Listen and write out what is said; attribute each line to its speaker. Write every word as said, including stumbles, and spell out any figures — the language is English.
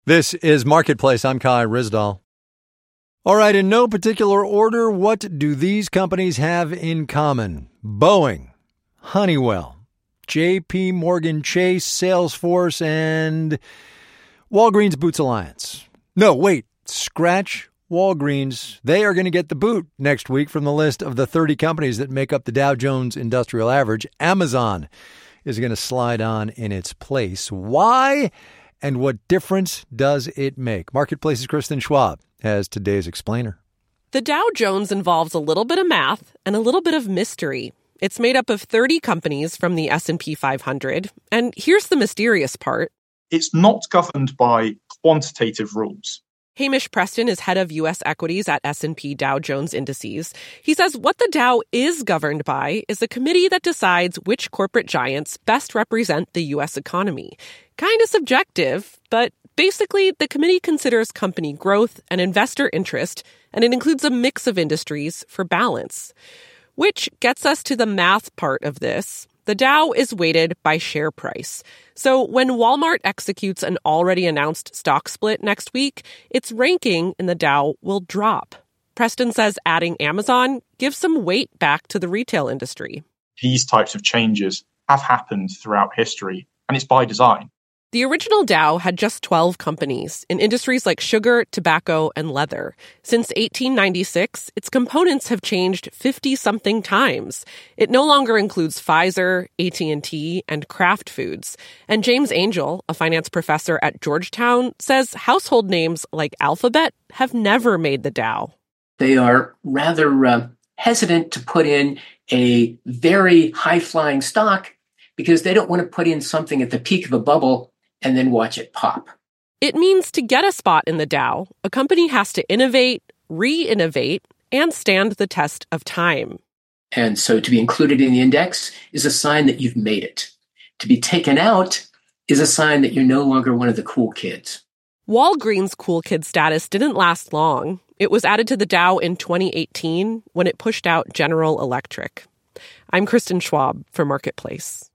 Speaker 1: This is Marketplace. I'm Kai Ryssdal. All right, in no particular order, what do these companies have in common? Boeing, Honeywell, J P Morgan Chase, Salesforce, and Walgreens Boots Alliance. No, wait, scratch Walgreens. They are going to get the boot next week from the list of the thirty companies that make up the Dow Jones Industrial Average. Amazon is going to slide on in its place. Why? And what difference does it make? Marketplace's Kristen Schwab has today's explainer.
Speaker 2: The Dow Jones involves a little bit of math and a little bit of mystery. It's made up of thirty companies from the S and P five hundred. And here's the mysterious part.
Speaker 3: It's not governed by quantitative rules.
Speaker 2: Hamish Preston is head of U S equities at S and P Dow Jones Indices. He says what the Dow is governed by is a committee that decides which corporate giants best represent the U S economy. Kind of subjective, but basically the committee considers company growth and investor interest, and it includes a mix of industries for balance. Which gets us to the math part of this. The Dow is weighted by share price. So when Walmart executes an already announced stock split next week, its ranking in the Dow will drop. Preston says adding Amazon gives some weight back to the retail industry.
Speaker 3: These types of changes have happened throughout history, and it's by design.
Speaker 2: The original Dow had just twelve companies in industries like sugar, tobacco, and leather. Since eighteen ninety-six, its components have changed fifty-something times. It no longer includes Pfizer, A T and T, and Kraft Foods. And James Angel, a finance professor at Georgetown, says household names like Alphabet have never made the Dow.
Speaker 4: They are rather uh, hesitant to put in a very high-flying stock because they don't want to put in something at the peak of a bubble and then watch it pop.
Speaker 2: It means to get a spot in the Dow, a company has to innovate, re-innovate, and stand the test of time.
Speaker 4: And so to be included in the index is a sign that you've made it. To be taken out is a sign that you're no longer one of the cool kids.
Speaker 2: Walgreens' cool kid status didn't last long. It was added to the Dow in twenty eighteen when it pushed out General Electric. I'm Kristen Schwab for Marketplace.